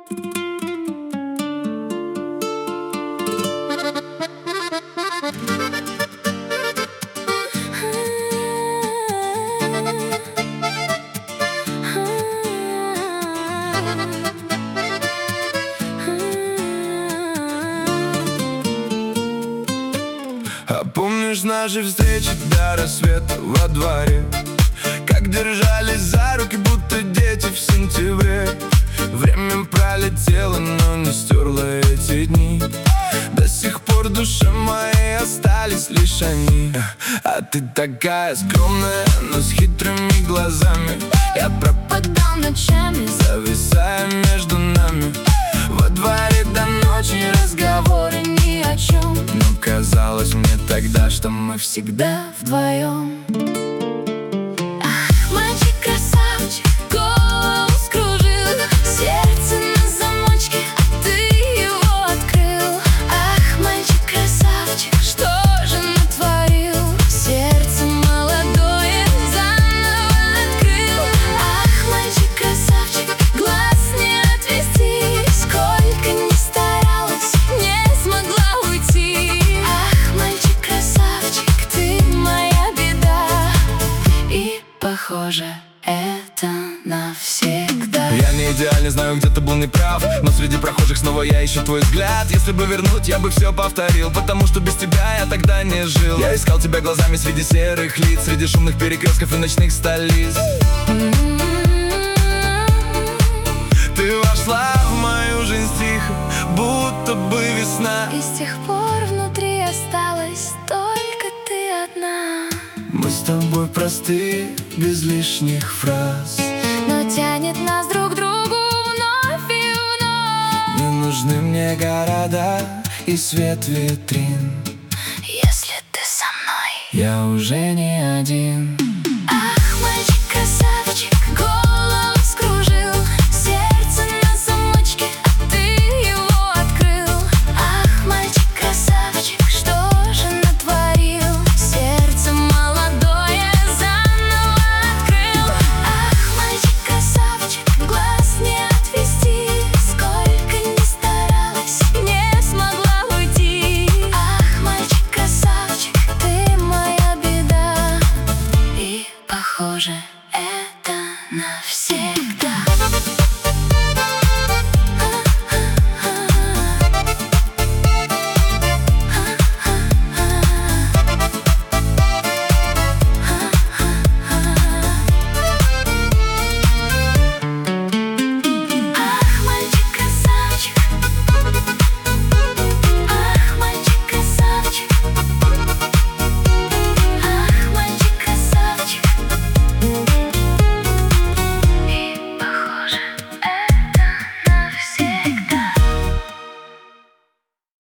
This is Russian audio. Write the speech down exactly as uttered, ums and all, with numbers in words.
А помнишь наши встречи до рассвета во дворе? Как держались за руки, будто дети в сентябре. Время пролетело, но не стерло эти дни. До сих пор в душе моей остались лишь они. А ты такая скромная, но с хитрыми глазами. Я пропадал ночами, зависая между нами. Во дворе до ночи разговоры ни о чем. Но казалось мне тогда, что мы всегда вдвоем. Ах, мальчик-красавчик, голову скружил, сердце на замочке, а ты его открыл. Ах, мальчик-красавчик, что же натворил? Сердце молодое заново открыл. Ах, мальчик-красавчик, глаз не отвести, сколько ни старалась, не смогла уйти. Ах, мальчик-красавчик, ты моя беда, и похоже, это навсегда. Я не идеальный, знаю, где-то был неправ, но среди прохожих снова я ищу твой взгляд. Если бы вернуть, я бы все повторил, потому что без тебя я тогда не жил. Я искал тебя глазами среди серых лиц, среди шумных перекрестков и ночных столиц. Ты вошла в мою жизнь тихо, будто бы весна. И с тех пор внутри осталась только ты одна. Мы с тобой простые, без лишних фраз, Но тянет нас друг к другу вновь и вновь. не нужны мне города и свет витрин. Если ты со мной, Я уже не один.